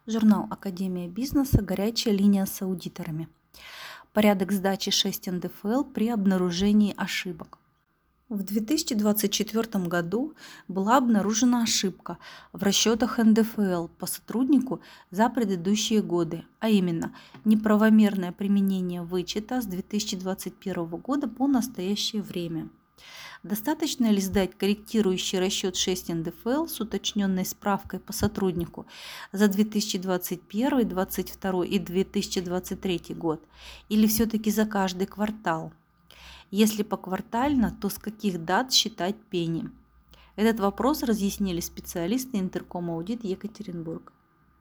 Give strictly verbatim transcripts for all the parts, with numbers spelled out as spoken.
Журнал «Академия бизнеса. Горячая линия с аудиторами». Порядок сдачи шесть эн дэ эф эл при обнаружении ошибок. В две тысячи двадцать четвёртом году была обнаружена ошибка в расчетах эн дэ эф эл по сотруднику за предыдущие годы, а именно неправомерное применение вычета с две тысячи двадцать первого года по настоящее время. Достаточно ли сдать корректирующий расчет шесть эн дэ эф эл с уточненной справкой по сотруднику за две тысячи двадцать первый, две тысячи двадцать второй и две тысячи двадцать третий год, или все-таки за каждый квартал? Если поквартально, то с каких дат считать пени? Этот вопрос разъяснили специалисты Интерком Аудит Екатеринбург.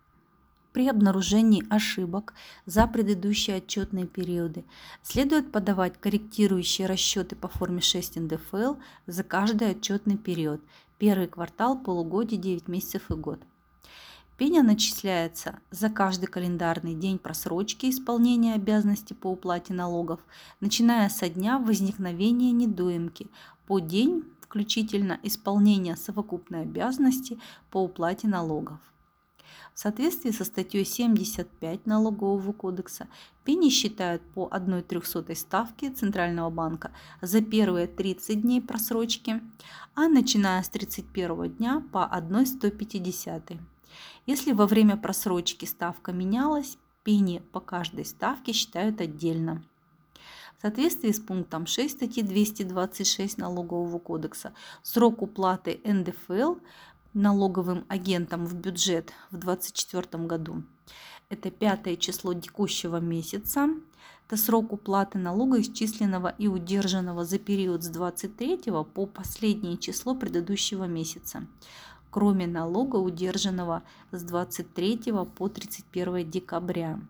При обнаружении ошибок за предыдущие отчетные периоды следует подавать корректирующие расчеты по форме шесть эн дэ эф эл за каждый отчетный период, первый квартал, полугодие, девять месяцев и год. Пеня начисляется за каждый календарный день просрочки исполнения обязанностей по уплате налогов, начиная со дня возникновения недоимки по день включительно исполнения совокупной обязанности по уплате налогов. В соответствии со статьей семьдесят пять Налогового кодекса пени считают по одной трехсотой ставке Центрального банка за первые тридцать дней просрочки, а начиная с тридцать первого дня по одной сто пятидесятой. Если во время просрочки ставка менялась, пени по каждой ставке считают отдельно. В соответствии с пунктом шесть статьи двести двадцать шесть Налогового кодекса срок уплаты эн дэ эф эл налоговым агентам в бюджет в две тысячи двадцать четвёртом году – это пятое число текущего месяца, это срок уплаты налога, исчисленного и удержанного за период с двадцать третьего по последнее число предыдущего месяца, кроме налога, удержанного с двадцать третьего по тридцать первое декабря.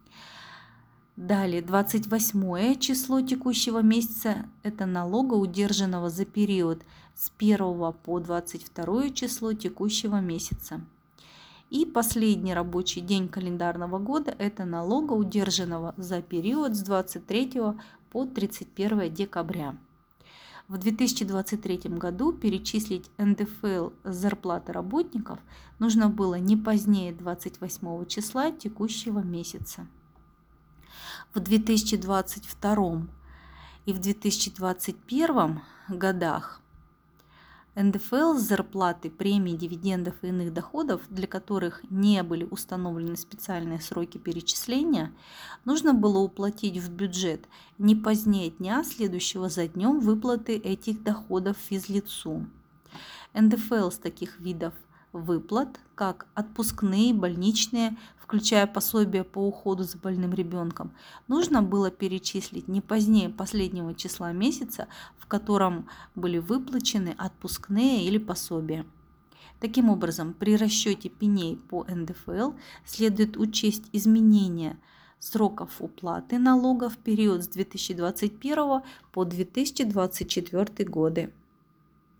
Далее, двадцать восьмое число текущего месяца – это налога, удержанного за период с первого по двадцать второе число текущего месяца. И последний рабочий день календарного года – это налога, удержанного за период с двадцать третьего по тридцать первое декабря. В две тысячи двадцать третьем году перечислить эн дэ эф эл с зарплаты работников нужно было не позднее двадцать восьмого числа текущего месяца. В две тысячи двадцать втором и в две тысячи двадцать первом годах эн дэ эф эл с зарплаты, премий, дивидендов и иных доходов, для которых не были установлены специальные сроки перечисления, нужно было уплатить в бюджет не позднее дня, следующего за днем выплаты этих доходов физлицу. эн дэ эф эл с таких видов выплат, как отпускные, больничные, включая пособие по уходу за больным ребенком, нужно было перечислить не позднее последнего числа месяца, в котором были выплачены отпускные или пособия. Таким образом, при расчете пеней по эн дэ эф эл следует учесть изменения сроков уплаты налогов в период с две тысячи двадцать первого по две тысячи двадцать четвёртый годы.